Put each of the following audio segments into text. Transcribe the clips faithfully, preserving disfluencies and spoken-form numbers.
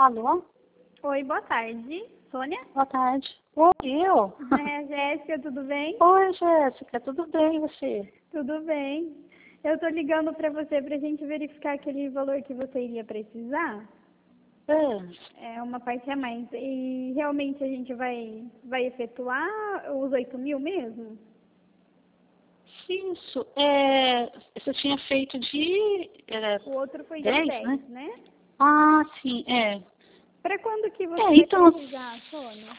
Alô? Oi, boa tarde. Sônia? Boa tarde. Oi, eu? É, Jéssica, tudo bem? Oi, Jéssica, tudo bem e você? Tudo bem. Eu tô ligando para você para a gente verificar aquele valor que você iria precisar. É, É uma parte a mais. E realmente a gente vai, vai efetuar os oito mil mesmo? isso. É, você tinha feito de é, O outro foi de dez, dez, né? né? Ah, sim, é. Para quando que você É, vai então, precisar, Sônia?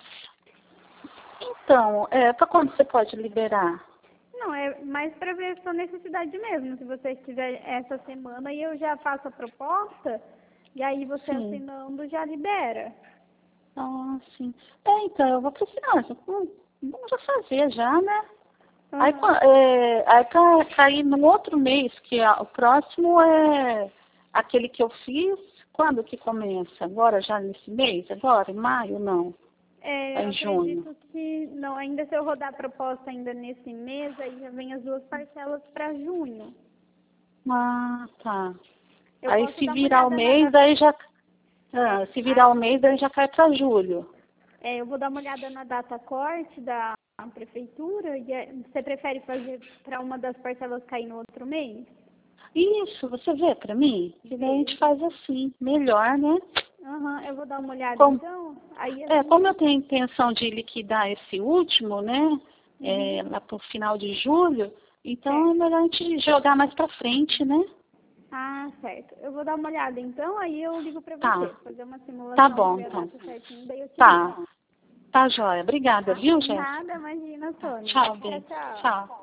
então é, para quando você pode liberar? Não, é mais para ver a sua necessidade mesmo. Se você quiser essa semana e eu já faço a proposta, e aí você Sim. assinando já libera. Ah, sim. É, então, eu vou precisar. Hum, Vamos já fazer já, né? Aí, Aham. qua- é, aí pra cair no outro mês, que é, o próximo é aquele que eu fiz, quando que começa? Agora, já nesse mês? Agora, em maio? Não. É É, eu em junho. acredito que não, ainda se eu rodar a proposta ainda nesse mês, aí já vem as duas parcelas para junho. Ah, tá. Eu Aí posso se dar uma virar o olhada na mês, data. aí já. É, Ah, se virar o aí, mês, aí já cai para julho. é, eu vou dar uma olhada na data corte da prefeitura. E é- você prefere fazer para uma das parcelas cair no outro mês? Isso, você vê para mim? Que daí a gente faz assim, melhor, né? Aham, eu vou dar uma olhada Como, então. Aí é, como eu assim. tenho a intenção de liquidar esse último, né? Uhum, É, lá para o final de julho, então é certo. melhor a gente jogar mais para frente, né? Ah, certo. Eu vou dar uma olhada então, aí eu ligo para você, Tá, fazer uma tá simulação para bom, ver a então. data certinho, daí eu te ligo. Tá, tá joia. Obrigada, Tá? viu, Nada, Jéssica? imagina, Tá, Sônia. tchau, Tchau, bem. tchau. Tchau.